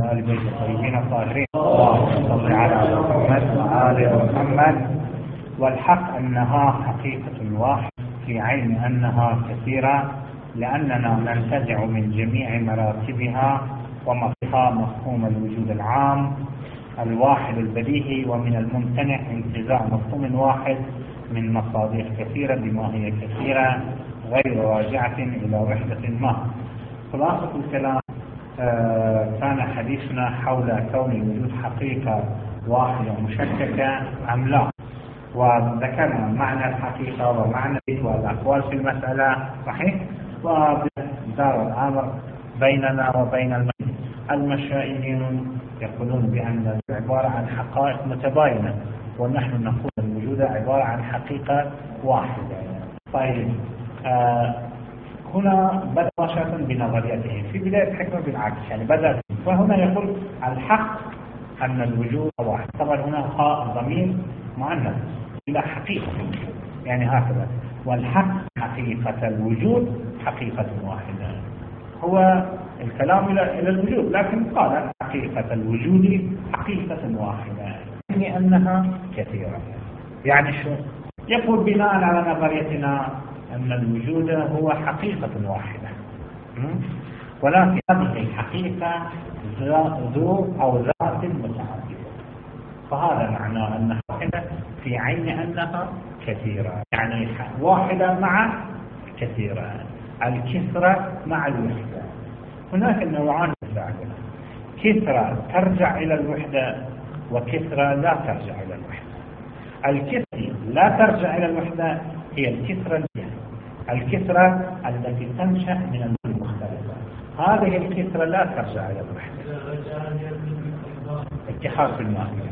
وعلى آل بيت الطيبين الطاهرين. اللهم صل على محمد وآل محمد. والحق أنها حقيقة واحدة في عين أنها كثيرة، لأننا ننتزع من جميع مراتبها ومفهومها مفهوم الوجود العام الواحد البديهي، ومن الممتنع انتزاع مفهوم واحد من مصادر كثيرة بما هي كثيرة غير راجعة إلى وحدة ما. خلاصة الكلام كان حديثنا حول كون الوجود حقيقة واحدة مشككة أم لا، وذكرنا معنى الحقيقة ومعنى والأقوال في المسألة صحيح، ودار الأمر بيننا وبين المشائعين يقولون بأن عبارة عن حقائق متباينة، ونحن نقول الوجود عبارة عن حقيقة واحدة. طيب هنا بدأ مباشرة بنظريته في بداية الحكمة بالعكس، يعني بدأ فهنا يقول الحق أن الوجود واحد. طبعا هنا ضمير مؤنث إلى حقيقة الوجود، يعني هكذا، والحق حقيقة الوجود حقيقة واحدة. هو الكلام إلى الوجود، لكن قال حقيقة الوجود حقيقة واحدة، يعني أنها كثيرة. يعني شو يقول بناء على نظريتنا أن الوجود هو حقيقة واحدة، ولكن هذه الحقيقة ذو أو ذات متعددة، فهذا معناه أنها واحدة في عين أنها كثيرة، يعني واحدة مع كثيرة، الكثرة مع الوحدة. هناك نوعان متعددة، كثرة ترجع إلى الوحدة وكثرة لا ترجع إلى الوحدة. الكثرة لا ترجع إلى الوحدة هي الكثرة التي تنشأ من الأمور المختلفة، هذه الكثرة لا ترجع إلى الوحدة. اتحاد في الماهية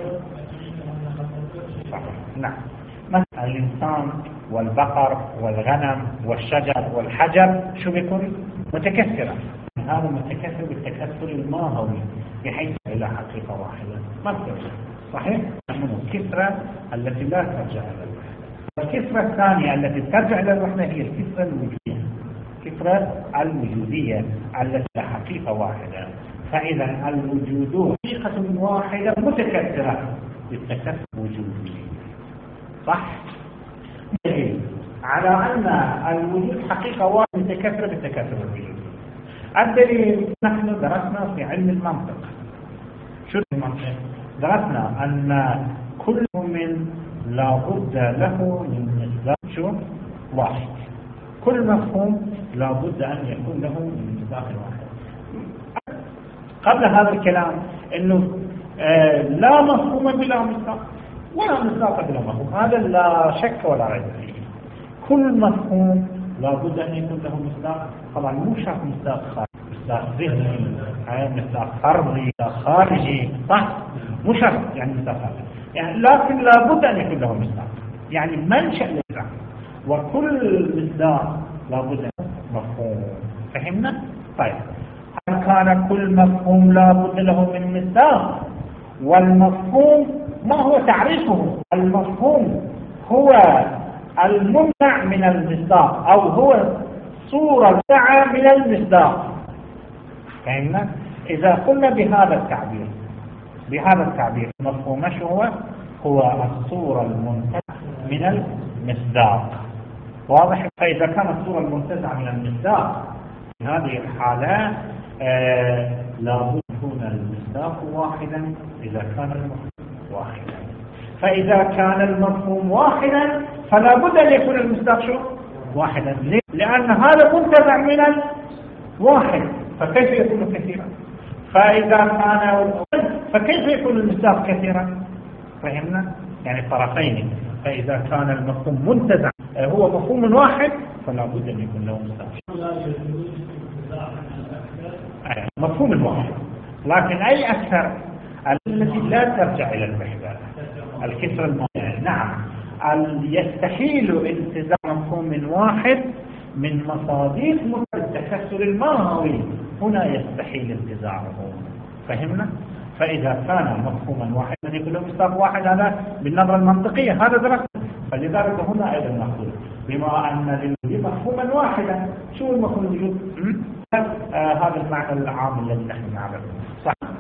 نعم، مثلا الإنسان والبقر والغنم والشجر والحجر شو بيكون متكثرة، هذا متكثر بالتكثر الماهوي بحيث إلى حقيقة واحدة ما ترجع صحيح. الكثرة التي لا ترجع إلى الوحدة. الكثرة الثانية التي ترجع إلى الوحدة هي الكثرة الوجودية، الكثرة الوجودية التي لا حقيقة واحدة. فإذا الوجود حقيقة واحدة متكثرة بالتكثر الوجودي صح؟ دليل على أن الوجود حقيقة واحدة متكثرة بالتكثر الوجودي. الدليل نحن درسنا في علم المنطق. شو المنطق؟ درسنا أن كل من لا بد له من مصداق واحد، كل مفهوم لا بد أن يكون له من مصداق واحد. قبل هذا الكلام أنه لا مفهوم بلا مصداق ولا مصداق بلا مفهوم، هذا لا شك ولا ريب فيه. كل مفهوم لا بد أن يكون له مصداق، طبعا مو شرط مصداق خارجي، مصداق ذهني، مصداق فرضي، مصداق خارجي صح؟ مو شرط يعني مصداق خارجي، يعني لكن لا بد أن يكون له مصداق، يعني منشأ للمصداق، وكل مصداق لا بد مفهوم. فهمنا؟ طيب هل كان كل مفهوم لا بد له من مصداق؟ والمفهوم ما هو تعريفه؟ المفهوم هو الممنع من المصداق، أو هو صورة سعى من المصداق. فهمنا؟ إذا قلنا بهذا التعبير مفهوم شو هو الصورة المنتزعة من المصداق، واضح؟ فإذا كانت الصورة المنتزعة من المصداق في هذه الحالة لابد يكون المصداق واحدا إذا كان المفهوم واحدا، فإذا كان المفهوم واحدا فلا بد أن يكون المصداق شو واحدا. ليه؟ لأن هذا منتزع من الواحد، فكيف يكون كثيرا؟ فإذا كان فكيف يكون المصداق كثيرا؟ فهمنا؟ يعني طرفين. فإذا كان المفهوم منتزع هو مفهوم واحد فلا بد أن يكون له مصداق مفهوم واحد، لكن أي أكثر التي لا ترجع إلى الوحدة، الكثرة الموجودة. نعم، يستحيل انتزاع مفهوم واحد من مصادر التكسر الماهوي، هنا يستحيل انتزاعه. فهمنا؟ فإذا كان مفهوما واحدا يكون له مصداق واحد، هذا بالنظرة المنطقية هذا درسنا. فلذلك هنا أيضا نقول بما أن للوجود مفهوما واحدا، شو المفهوم الوجود؟ هذا المعنى العام الذي نحن نعرفه صح؟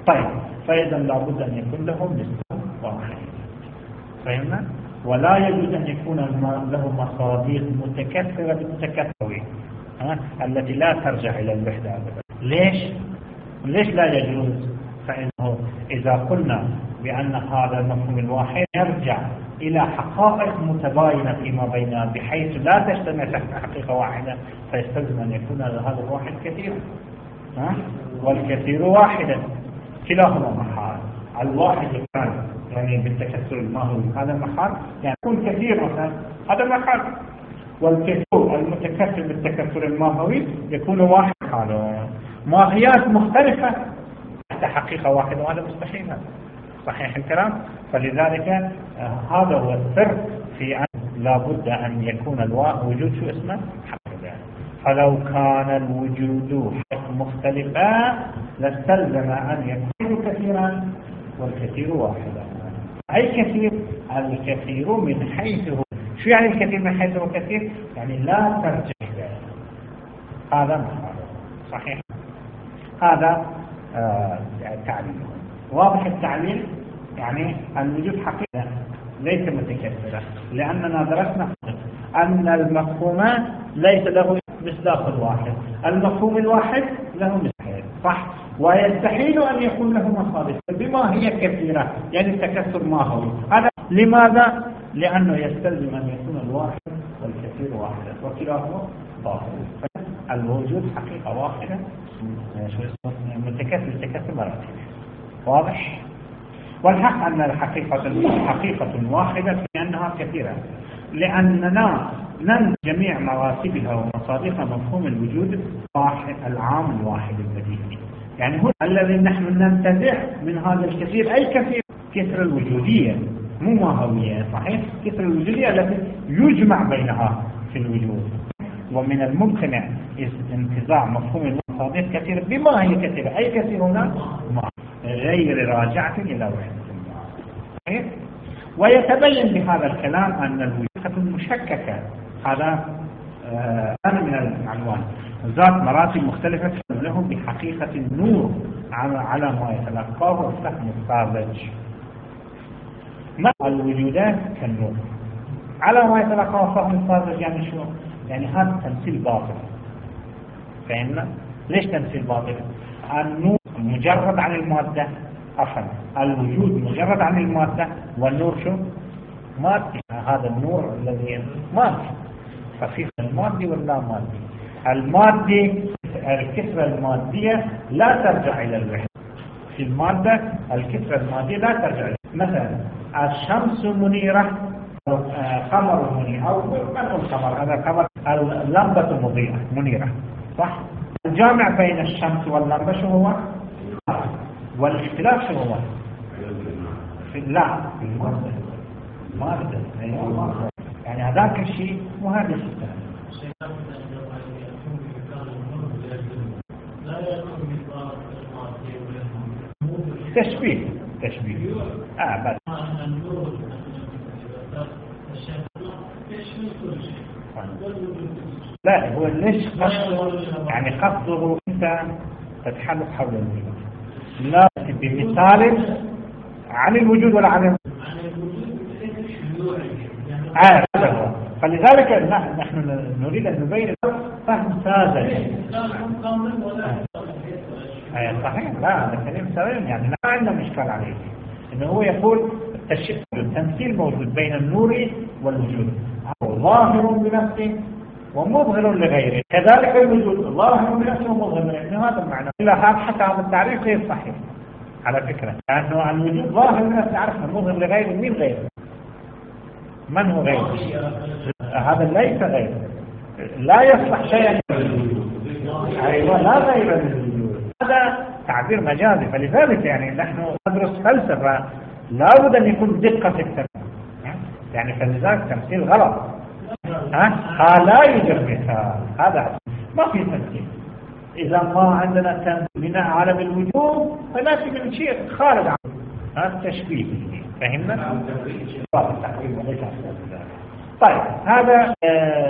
طيب فإذا لابد أن يكون لهم نسبة واحدة. فهمنا؟ ولا يجوز أن يكون له مصادر متكثرة بالتكثر التي لا ترجع إلى الوحدة أبدا. ليش لا يجوز؟ فإنه إذا قلنا بأن هذا المفهوم الواحد يرجع إلى حقائق متباينة فيما بينها بحيث لا تجتمع تحت حقيقة واحدة، فيستلزم أن يكون هذا الواحد كثيرا والكثير واحدا، كلاهما محال. الواحد كان يعني بالتكثر الماهوي هذا محال، يعني يكون كثير مثلا هذا محال، والكثير المتكثر بالتكثر الماهوي يكون واحد حاله. ماهيات مختلفة تحت حقيقة واحدة وهذا مستحيل. صحيح الكلام؟ فلذلك هذا هو السر في أن لابد أن يكون الوجود شو اسمه؟ حقيقة. فلو كان الوجود مختلفا لاستلزم أن يكون كثيرا والكثير واحدا. أي كثير؟ الكثير من حيث هو. شو يعني الكثير من حيث هو كثير؟ يعني لا ترجع. هذا محال. صحيح؟ هذا تعليل. واضح التعليل؟ يعني الوجود حقيقة ليس متكثرة، لأننا درسنا أن المفهوم ليس له مصداق واحد، المفهوم الواحد له مصداق، صح؟ ويستحيل أن يكون له مصادر بما هي كثيرة، يعني التكثر ما هو. هذا لماذا؟ لأنه يستلزم أن يكون الواحد والكثير واحدا وكلاهما باطل. الوجود حقيقة واحدة متكثر مراتب. واضح؟ والحق أن الحقيقة واحدة في أنها كثيرة، لأننا ننسى جميع مراتبها ومصادرها مفهوم الوجود واحد العام الواحد البديهي. يعني هو الذي نحن ننتزع من هذا الكثير أي كثير، كثرة الوجودية مو ماهوية. صحيح؟ كثرة الوجودية التي يجمع بينها في الوجود. ومن الممكن انتزاع مفهوم المصادر كثير بما هي كثيرة، أي كثير هنا غير راجعة إلى وحدة. صحيح؟ ويتبين بهذا الكلام أن الوجود مشككة. هذا من العنوان ذات مراتب مختلفة لهم بحقيقة النور على ما يتلقاه الفهم الساذج. ما الوجودات كالنور على ما يتلقاه الفهم الساذج. يعني شو؟ يعني هذا تمثيل باطل. فهمنا؟ ليش تمثيل باطل؟ النور مجرد عن المادة، الوجود مجرد عن المادة، والنور شو؟ مادي. هذا النور الذي مادي، ففي المادي واللا مادي. المادي الكثرة المادية لا ترجع إلى الوحدة. في المادة الكثرة المادية لا ترجع إلى مثلا الشمس منيرة، قمر منير، أو من القمر هذا قمر، اللمبة مضيئة منيرة، صح؟ الجامع بين الشمس واللمبة شو هو؟ والاختلاف شو هو؟ لا في المادة. يعني هذاك الشيء وهذا الشيء تشبيه بس. لا هو ليش قصده؟ يعني قصده انت تتحدث حول الوجود، لا بمثال عن الوجود ولا عن هذا هو. فلذلك نحن نريد أن نبين فهم ساذج. صحيح، لا هذا كلام سليم، يعني لا عندنا مشكلة عليه. إنه هو يقول التمثيل موجود بين النور والوجود، ظاهر بنفسه ومظهر لغيره، كذلك الوجود ظاهر بنفسه ومظهر لغيره. هذا المعنى. إلا حتى هذا التعريف غير صحيح على فكرة، لأنه الوجود ظاهر بنفسه عرفنا، مظهر لغيره. مين غيره؟ من هو غيره؟ هذا ليس غيره، لا يصلح شيئا. أيوة، لا غير الوجود، هذا تعبير مجازي. فلذلك يعني نحن ندرس فلسفة لابد أن يكون دقة في التمثيل، يعني فلذلك تمثيل غلط. لا يوجد مثال، هذا ما في تمثيل. إذا ما عندنا تمثيل بناء على الوجود فنأتي من شيء خارج عنه، هذا تشبيه. فهمنا؟ طيب هذا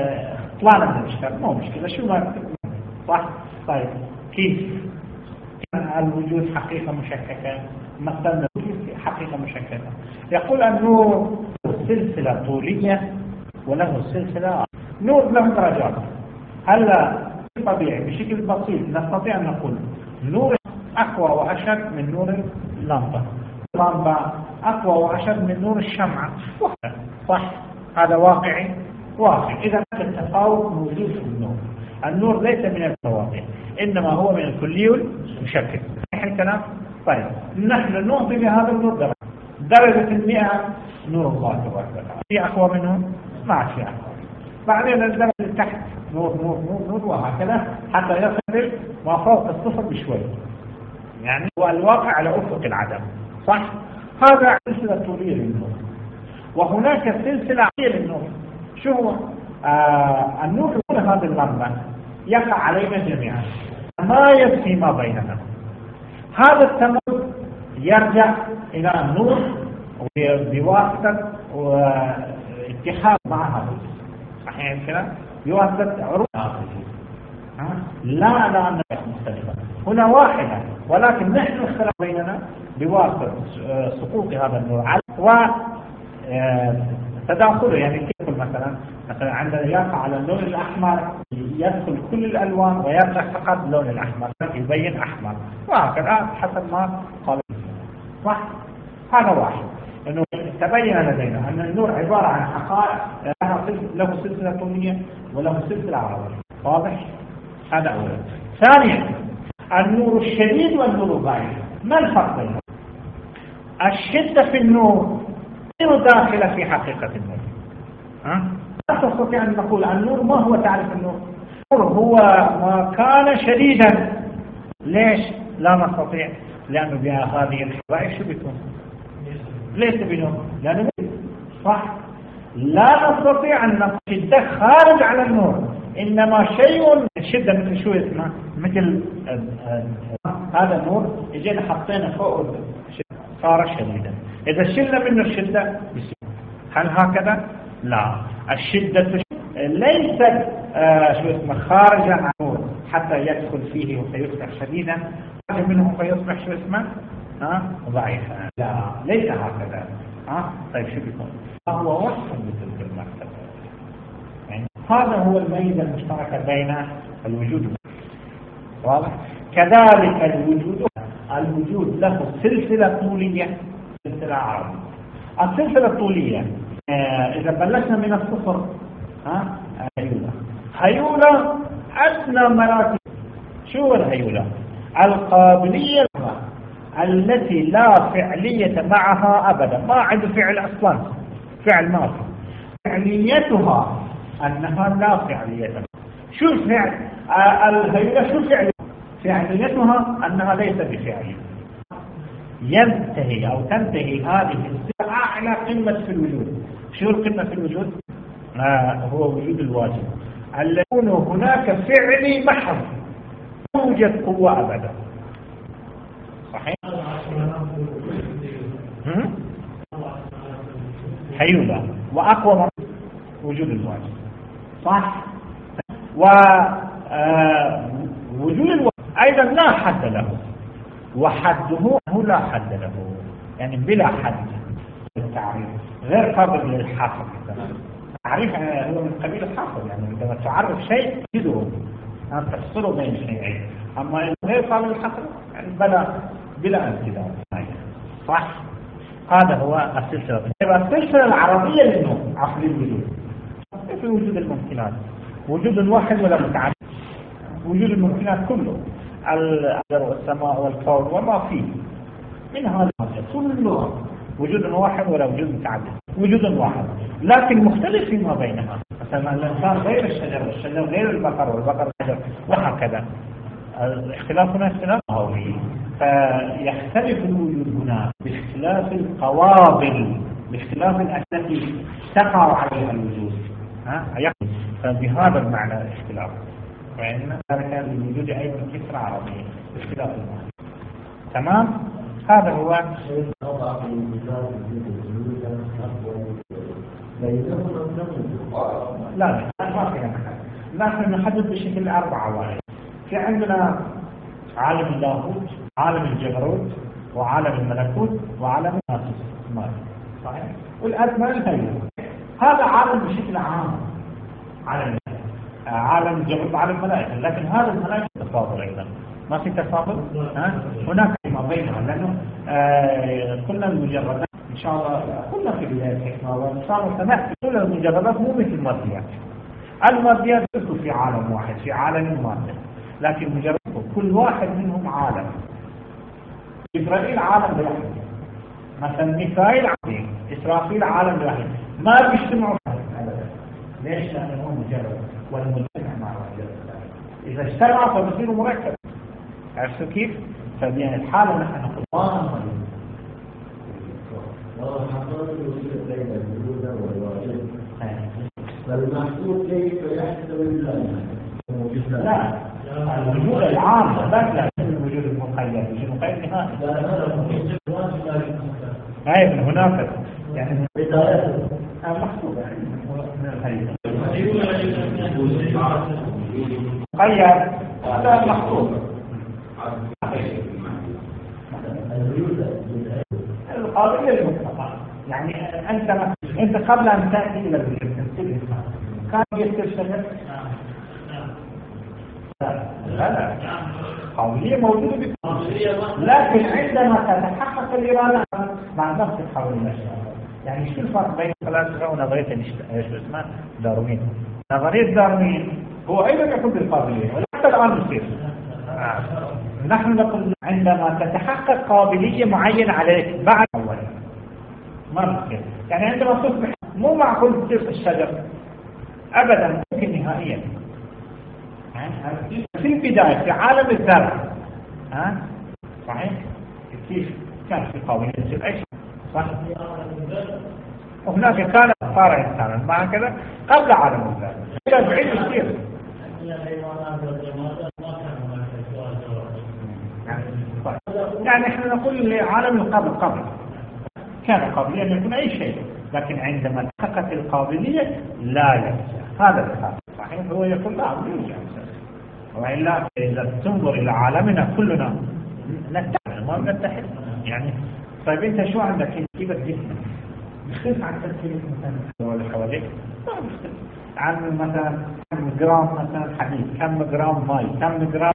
طلعنا من الإشكال، مو مشكلة. شو ما صح؟ طيب كيف الوجود حقيقة مشككة، مثلا حقيقة مشككة. يقول النور سلسلة طولية وله سلسلة. نور له درجات. هلا طبيعي بشكل بسيط نستطيع أن نقول نور أقوى وأشد من نور اللمبة، اللمبة أقوى وأشد من نور الشمعة، صح؟ هذا واقعي. إذا التفاوت موجود في النور. النور ليس من الفواقع، إنما هو من الكلي المشكك. صحيح الكلام؟ طيب نحن نعطي لهذا النور درجة 100 نور الله تبارك وتعالى. في أقوى منه؟ ما في أقوى. بعدين الدرجة اللي تحت نور نور نور نور وهكذا حتى يصل ما فوق الصفر بشوي، يعني هو الواقع على أفق العدم، صح؟ هذا سلسلة طولية للنور. وهناك سلسلة عالية للنور. شو هو؟ النور هو هذه اللمبة يقع علينا جميعا، ما يكفي ما بيننا. هذا التمرد يرجع إلى النور بواسطة اتحاد معها، صحيح الكلام؟ بواسطة عروض لا مختلفة، هنا واحدة، ولكن نحن اختلف بيننا بواسطة سقوط هذا النور و تداخله. يعني كيف مثلا عندما يقع على اللون الأحمر يدخل كل الألوان ويرجع فقط اللون الأحمر يبين أحمر، وهكذا حسب ما قال، صح؟ هذا واحد. إنه تبين لدينا أن النور عبارة عن حقائق له سلسلة طولية وله سلسلة عرضية. واضح؟ هذا أولا. ثانيا النور الشديد والنور الضعيف. ما الفرق بينهم؟ الشدة في النور غير داخلة في حقيقة النور. لا تستطيع أن نقول النور. ما هو تعرف النور؟ النور هو ما كان شديدا. ليش لا نستطيع؟ لأنه بهذه الحوائج شو بيكون؟ ليس بنور، لأنه صح. لا نستطيع أن نقول شدة خارج على النور، إنما شيء الشدة مثل شو اسمه؟ مثل هذا النور يجينا حطينا فوق صار شديدا. إذا شلنا منه الشدة هل هكذا؟ لا، الشدة ليست شو اسمه خارجا عن النور حتى يدخل فيه وسيصبح شديدا، خارج منه فيصبح شو اسمه ضعيفا. لا، ليس هكذا. طيب شو بيكون؟ هو وصف مثل المكتب. يعني هذا هو الميزة المشتركة بين الوجود. واضح؟ كذلك الوجود له سلسلة طولية، سلسلة عرضية. السلسلة الطولية إذا بلشنا من الصفر هيولة أدنى مراتب. شو الهيولة؟ القابلية التي لا فعلية معها أبدا، ما عنده فعل أصلا، فعل ما في. فعليتها أنها لا فعلية. شو الفعل؟ الهيولة شو فعليتها أنها ليس بفعلية. ينتهي أو تنتهي هذه الصفة أعلى قمة في الوجود. شو القمة في الوجود؟ هو وجود الواجب، أن يكون هناك فعل محض، لا يوجد قوة أبدا. صحيح؟ هيولى وأقوى من وجود الواجب، صح؟ ووجود الواجب أيضا لا حد له، وحده لا حد له، يعني بلا حد. التعريف غير قابل للحصر. التعريف هو من قبيل الحصر، يعني عندما تعرف شيء تجده تفصله بين شيئين، أما غير قابل للحصر يعني بلا امتداد. صح؟ هذا هو السلسلة. السلسلة العربية للنور عقل الوجود. في وجود الممكنات، وجود واحد ولا متعدد. وجود الممكنات كله، الأرض والسماء والكون وما فيه من هذا كل اللغة وجود واحد ولا وجود متعدد. وجود واحد لكن مختلف فيما بينها. مثلا الإنسان غير الشجر والشجر غير البقر والبقر الشجر وهكذا. اختلافنا اختلاف هوي، فيختلف الوجود هنا باختلاف القوابل، باختلاف التي تقع عليها الوجود. فبهذا المعنى الاختلاف. وإن ذلك للوجود أيضا كسرة عربية باختلاف المعنى. تمام؟ هذا هو لا ما فينا نحدد. نحن نحدد بشكل 4 عوامل. في عندنا عالم اللاهوت عالم الجبروت وعالم الملكوت وعالم الناسوس. صحيح. والأزمان هي هذا عالم بشكل عام، عالم الجبروت وعالم الملائكة، لكن هذا الملائكة تفاضل أيضا، ما في تفاضل. هناك ما بينها، لأنه كل المجردات إن شاء الله كلنا في بداية الحكمة، وإن شاء الله سنأتي كل المجردات مو مثل الماديات. الماديات تدخل في عالم واحد، في عالم المادة، لكن مجرد كل واحد منهم عالم. إسرائيل عالم لوحده، مثلا ميكائيل عظيم، إسرافيل عالم لوحده، ما بيجتمعوا أبدا. ليش؟ لأنه هو مجرد، والمجتمع مع مجرد. إذا اجتمعوا فبصيروا مركب. عرفتوا كيف؟ فبين الحالة نحن نقول فالمحسوب كيف يحسب الله؟ لا، الوجود العام لا الوجود المقيد، الوجود المقيد نهائي. أي من هناك يعني محسوب من الخير مقيد هذا محسوب. القابلية المطلقة، يعني أنت قبل أن تأتي إلى الوجود كان يستشهد. لا قابلية موجودة لكن عندما تتحقق الإرادة مع نفس القابلية الأشياء. يعني شو الفرق بين الفلاسفة ونظرية ايش اسمها داروين؟ نظرية داروين هو أيضا يقول بالقابلية، ولحتى الآن يصير. نحن نقول عندما تتحقق قابلية معينة عليك بعد أولا ما بصير. يعني عندما تصبح مو معقول تصير الشجر أبدا، ممكن نهائيا. في البداية في عالم الذرة صحيح كيف كان في قابلية تصير أي شيء صح؟ وهناك كان صار إنسانا مع كذا قبل عالم الذرة إلى بعيد يصير. يعني احنا نقول عالم القبل كان قابلية أن يكون أي شيء، لكن عندما تحققت القابلية لا يرجع. هذا الحال صحيح. هو يقول لا يرجع، وإلا إذا تنظر إلى عالمنا كلنا نتحد ما نتحد. يعني طيب أنت شو عندك تركيبة جسمك يختلف عن تركيبة مثلا اللي حواليك؟ ما يختلف عن مثلا كم جرام مثلا حديد، كم جرام ماء، كم جرام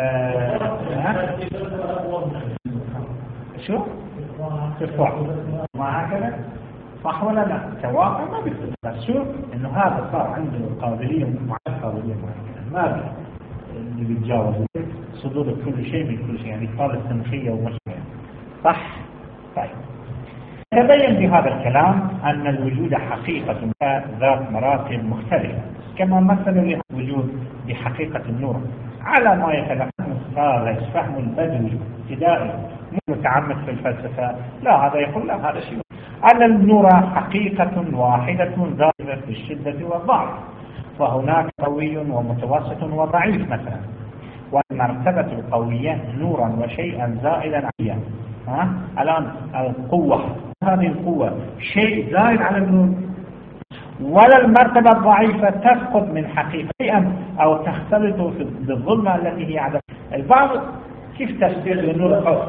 شو؟ تفاح ما هكذا صح ولا لا؟ توافق ما بيختلف. بس شو؟ إنه هذا صار عنده قابلية معينة ما بي اللي بيتجاوز صدور كل شيء من كل شيء، يعني قال التنخية ومشروع صح. طيب تبين بهذا الكلام أن الوجود حقيقة ذات مراتب مختلفة، كما مثل الوجود بحقيقة النور على ما يتلقى الخارج فهم البدوي ابتدائي متعمق في الفلسفة. لا هذا يقول لا هذا شيء أن النور حقيقة واحدة ذات في الشدة والضعف، فهناك قوي ومتوسط وضعيف مثلا، والمرتبة القوية نورا وشيئا زائدا عليا. الآن القوة هذه القوة شيء زائد على النور، ولا المرتبة الضعيفة تسقط من حقيقة شيئا أو تختلط بالظلمة التي هي عدم. البعض كيف تفسير للنور القوي؟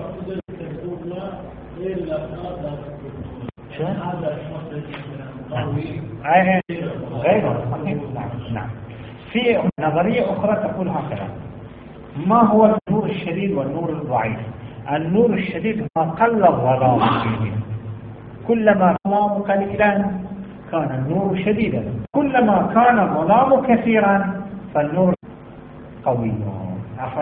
غيره. نعم. في نظرية أخرى تقول هكذا: ما هو النور الشديد والنور الضعيف؟ النور الشديد ما قل الظلام فيه، كلما الظلام قليلا كان النور شديدا، كلما كان الظلام كثيرا فالنور قوي. عفوا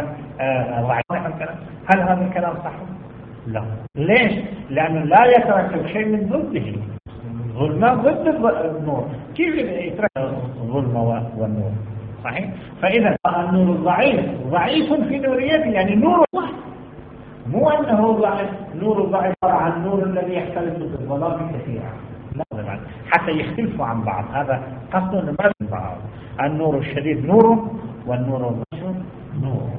هل هذا الكلام صح؟ لا. ليش؟ لأنه لا يتركب شيء من ضده. ظلمة ضد النور، كيف يتركب الظلمة والنور؟ صحيح؟ فإذا النور الضعيف ضعيف في نوريته، يعني نور واحد، مو أنه ضعيف نور ضعيف عن النور الذي يختلف بالظلام كثيرا، لا، حتى يختلفوا عن بعض. هذا قصده ما من بعض. النور الشديد نوره والنور الضعيف نوره.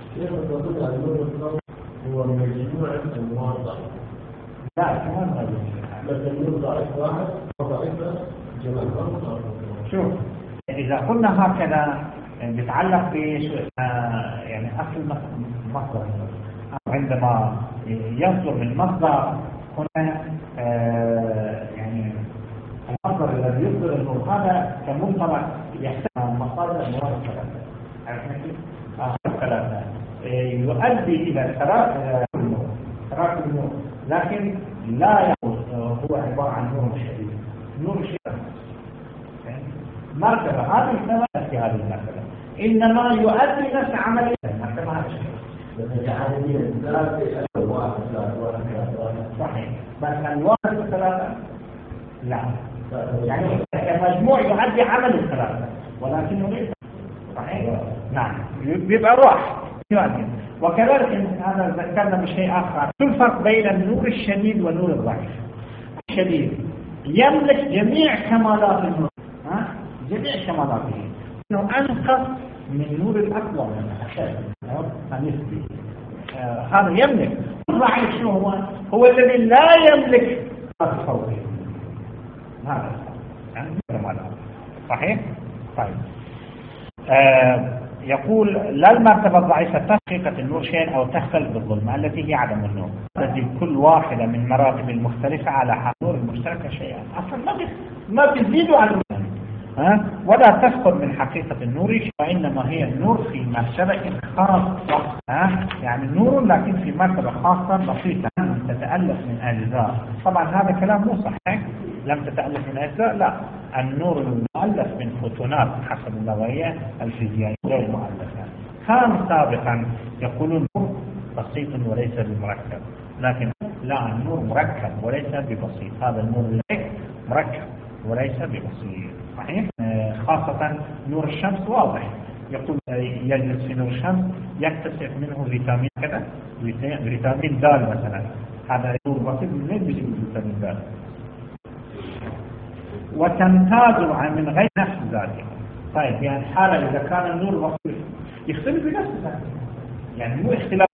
هو مجموعة أنواع ضعيف. لا كمان ما مثل النور ضعيف واحد وضعيفة جماعة. شوف إذا قلنا هكذا بيتعلق ب يعني أصل مصدر. عندما يصدر من مصدر هنا يعني المصدر الذي يصدر النور هذا كمنطلق يحتمل مصادر النور الثلاثة. عرفنا كيف؟ الثلاثة يؤدي إلى تراكم النور، لكن لا هو عبارة عن نور شديد. نور شديد مرتبة هذه الثلاثة في هذه المرتبة، إنما يؤدي نفس عملية المرتبة هذا صحيح. بس الواحد الثلاثة لا، يعني المجموع يؤدي عمل الثلاثة ولكنه ليس صحيح. نعم بيبقى روح يؤدي. وكذلك هذا ذكرنا بشيء آخر، الفرق بين النور الشديد والنور الضعيف. الشديد يملك جميع كمالات النور، جميع كمالاته، انه انقص من نور الاقوى من الاشد النسبي. هذا يملك. الضعيف شو هو الذي لا يملك فوقه. هذا يعني صحيح. طيب يقول لا المرتبة الضعيفة تحقيقة النور شيئا أو تختلف بالظلمة التي هي عدم النور، تزيد كل واحدة من مراتب المختلفة على حضور المشتركة شيئا. أصلا ما بيزيدوا على ولا تسقط من حقيقة النور، وإنما هي النور في مرتبة خاصة، يعني نور لكن في مرتبة خاصة بسيطة تتألف من أجزاء. طبعا هذا كلام مو صحيح، لم تتألف من أجزاء، لا، النور المؤلف من فوتونات حسب النظرية الفيزيائية غير مؤلفة. كان سابقا يقولون النور بسيط وليس بمركب، لكن لا، النور مركب وليس ببسيط. هذا النور مركب وليس ببسيط. صحيح. خاصة نور الشمس واضح، يقول يجلس في نور الشمس يكتسب منه فيتامين كذا، فيتامين د مثلا، هذا نور بسيط منين بيجي فيتامين د؟ وتمتاز من غير نفس ذاته. طيب يعني حالة إذا كان النور بسيط يختلف بنفس ذاته، يعني مو اختلاف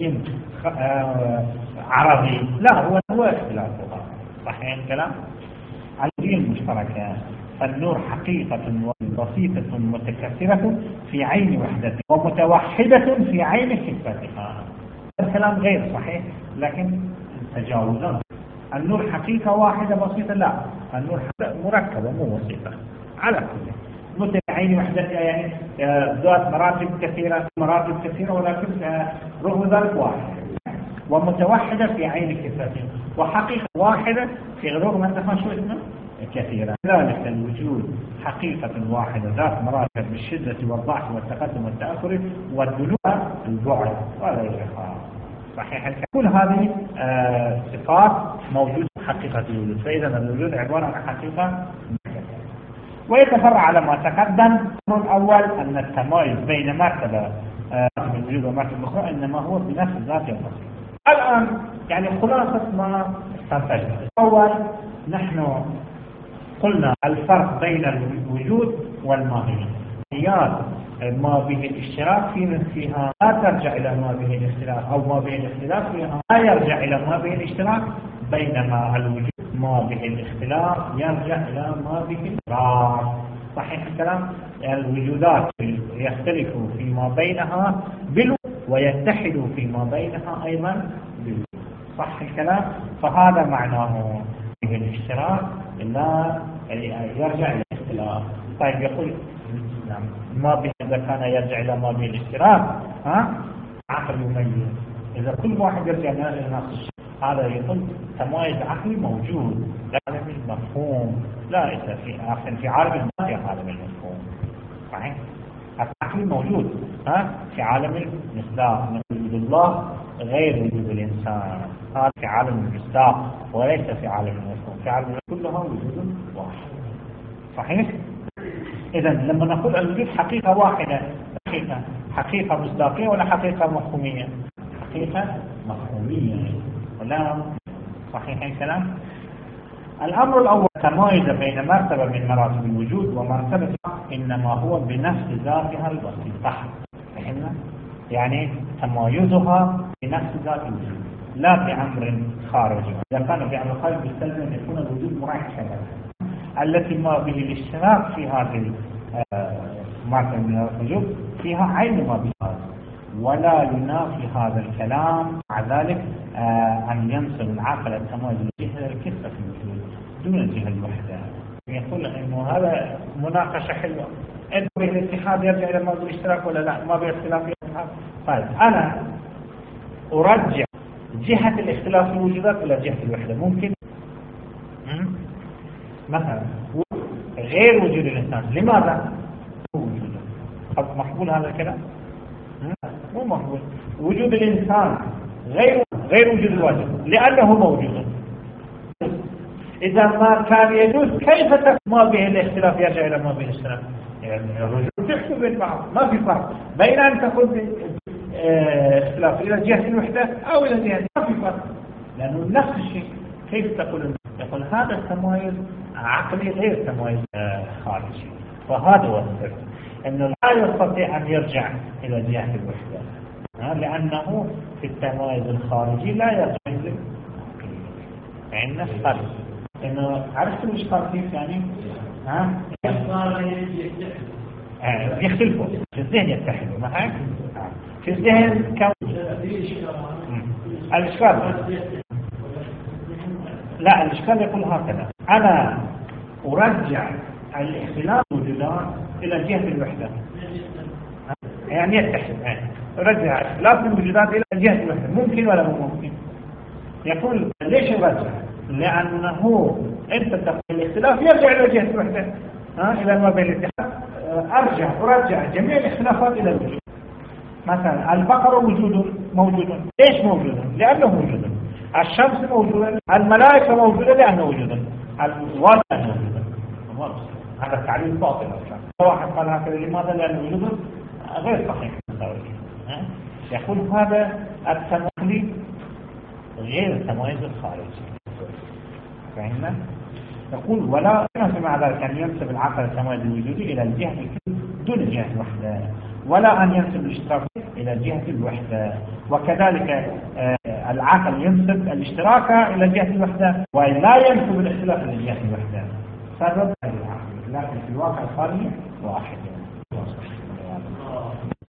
عربي، لا، هو اختلاف لغة. صحيح الكلام؟ العلوية المشتركة، فالنور حقيقة بسيطة متكثرة في عين وحدته ومتوحدة في عين خفتها. الكلام غير صحيح، لكن تجاوزا. النور حقيقة واحدة بسيطة، لا، النور مركبة مو بسيطة. على كل عين وحدتها يعني ذات مراتب كثيرة ولكن رغم ذلك واحدة، ومتوحدة في عين خفتها، وحقيقة واحدة في رغم أنها شو اسمه كثيرة. ذلك الوجود حقيقة واحدة ذات مراتب بالشدة والضعف والتقدم والتأخر والدنو البعد وغيرها. صحيح. كل هذه صفات موجودة في حقيقة الوجود. فإذا الوجود عبارة عن حقيقة. ويتفرع على ما تقدم. الأول أن التمايز بين مرتبة الوجود ومرتبة الأخرى إنما هو بنفس ذات البسيط. الآن يعني خلاصة ما تنتج. أول نحن قلنا الفرق بين الوجود والماهية. ما به الاشتراك فيها لا ترجع إلى ما به الاختلاف، أو ما به الاختلاف فيها لا يرجع إلى ما به الاشتراك، بينما الوجود ما به الاختلاف يرجع إلى ما به الاشتراك. صحيح الكلام؟ يعني الوجودات يختلف فيما بينها ويتحد فيما بينها أيضا بالوجود. صح الكلام؟ فهذا معناه به الاشتراك لا يرجع إلى الاختلاف. طيب يقول ما به إذا كان يرجع إلى ما به الاشتراك عقل يميز. إذا كل واحد يرجع إلى نفس الشيء هذا يقول تمايز عقلي موجود، لا عالم المفهوم، لا في عالم المادة عالم المفهوم. صحيح؟ العقل موجود في عالم المصداق، وجود الله غير وجود الإنسان، هذا في عالم المصداق وليس في عالم المفهوم. في عالم كلها وجود واحد. صحيح؟ إذا لما نقول الوجود حقيقة واحدة، حقيقة مصداقية ولا حقيقة مفهومية؟ حقيقة مفهومية ولا؟ صحيح الكلام؟ الأمر الأول تمايز بين مرتبة من مراتب الوجود ومرتبة إنما هو بنفس ذاتها البسيطة. فهمنا؟ يعني تمايزها بنفس ذات الوجود لا بأمر خارجي. إذا كان بأمر خارجي يستلزم أن يكون الوجود مركبا، التي ما به الاشتراك في هذه المرتبة من الوجود فيها عين ما بها، ولا ينافي هذا الكلام مع ذلك أن ينسب العقل التمايز الجهة الكفة في الوجود دون الجهة الوحدة. يقول إنه هذا مناقشة حلوة، إنه الاتحاد يرجع إلى موضوع الاشتراك ولا لا، ما باختلاف الاتحاد. طيب أنا أرجع جهة الاختلاف في الوجودات إلى جهة الوحدة، ممكن؟ مثلا غير وجود الإنسان، لماذا؟ هو وجوده. مقبول هذا الكلام؟ مو مقبول. وجود الإنسان غير وجود الواجب لأنه موجود. إذا ما كان يجوز كيف ما به الاختلاف يرجع إلى ما به الاشتراك؟ يعني الرجوع تحسب بين بعض، ما في فرق بين أن تقول اختلاف إلى جهة الوحدة أو إلى جهة، ما في فرق لأنه نفس الشيء. كيف تقول هذا التمايز عقلي غير تمايز خارجي؟ فهذا هو السر، أنه لا يستطيع أن يرجع إلى جهة الوحدة لأنه في التمايز الخارجي لا يرجع إلى عندنا فرق. إنه عرفت الإشكال كيف يعني؟ يختلفوا في الذهن، يتحدوا معك في الذهن كم الإشكال. لا، الإشكال يقول هكذا: أنا أرجع الاختلاف الوجودات إلى جهة الوحدة، يعني يتحد، أرجع اختلاف الوجودات إلى جهة الوحدة، ممكن ولا مو ممكن؟ يقول ليش أرجع؟ لأنه أنت تقول الاختلاف يرجع إلى جهة الوحدة، إلى ما بين الاتحاد. أرجع جميع الاختلافات إلى الوجود. مثلا البقر موجود، ليش موجود؟ لأنه موجود. الشمس موجودة، الملائكة موجودة لأنه وجود، الوالد لأنه وجود. هذا تعليل باطل أصلا. واحد قال هكذا لماذا؟ لأنه وجود غير صحيح. يقول هذا التمايز غير التمايز الخارجي. فهمنا؟ يقول ولا ينفي مع ذلك أن ينسب العقل التمايز الوجودي إلى الجهة دون الجهة الوحدة، ولا أن ينسب الاشتراك إلى جهة الوحدة، وكذلك العقل ينسب الاشتراك إلى جهة الوحدة ولا ينسب الاختلاف إلى جهة الوحدة. سبب العقل، لكن في الواقع الخارجي واحد.